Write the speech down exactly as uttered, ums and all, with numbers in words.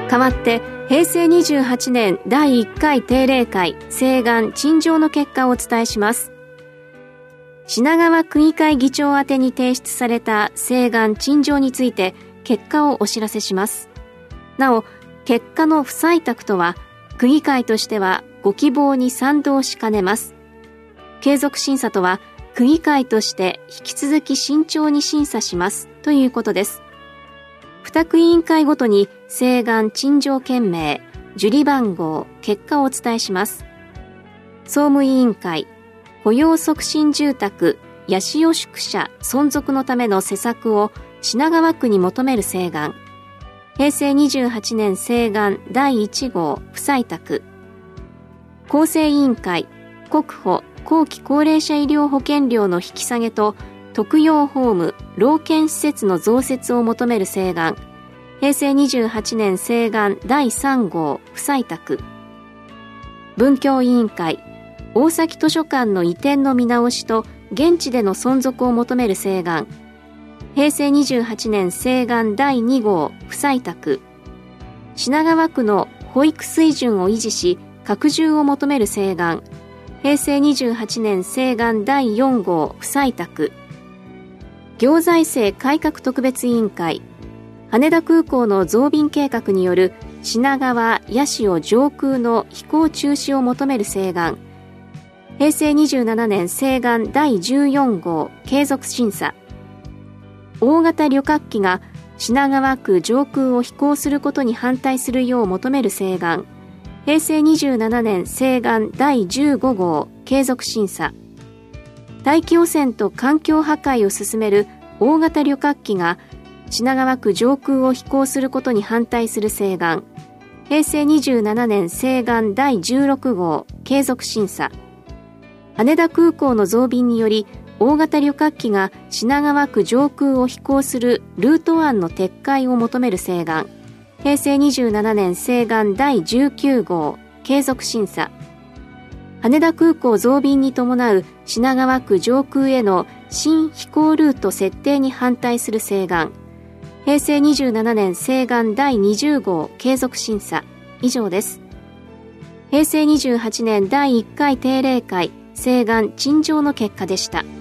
代わってへいせいにじゅうはちねんだいいっかい定例会請願陳情の結果をお伝えします。品川区議会議長宛てに提出された請願陳情について結果をお知らせします。なお、結果の不採択とは区議会としてはご希望に賛同しかねます。継続審査とは区議会として引き続き慎重に審査しますということです。付託委員会ごとに請願陳情件名、受理番号、結果をお伝えします。総務委員会、雇用促進住宅八潮宿舎存続のための施策を品川区に求める請願。へいせいにじゅうはちねん請願だいいち号不採択。厚生委員会、国保後期高齢者医療保険料の引き下げと特養ホーム老健施設の増設を求める請願。へいせいにじゅうはちねん請願だいさん号不採択。文教委員会、大崎図書館の移転の見直しと現地での存続を求める請願。へいせいにじゅうはちねん請願だいに号不採択。品川区の保育水準を維持し拡充を求める請願。へいせいにじゅうはちねん請願だいよん号不採択。行財政改革特別委員会、羽田空港の増便計画による品川八潮上空の飛行中止を求める請願。へいせいにじゅうななねん請願だいじゅうよん号継続審査。大型旅客機が品川区上空を飛行することに反対するよう求める請願。へいせいにじゅうななねん請願だいじゅうご号継続審査。大気汚染と環境破壊を進める大型旅客機が品川区上空を飛行することに反対する請願。へいせいにじゅうななねん請願だいじゅうろく号継続審査。羽田空港の増便により大型旅客機が品川区上空を飛行するルート案の撤回を求める請願。へいせいにじゅうななねん請願だいじゅうきゅう号継続審査。羽田空港増便に伴う品川区上空への新飛行ルート設定に反対する請願。へいせいにじゅうななねん請願だいにじゅう号継続審査。以上です。へいせいにじゅうはちねんだいいっかい定例会請願陳情の結果でした。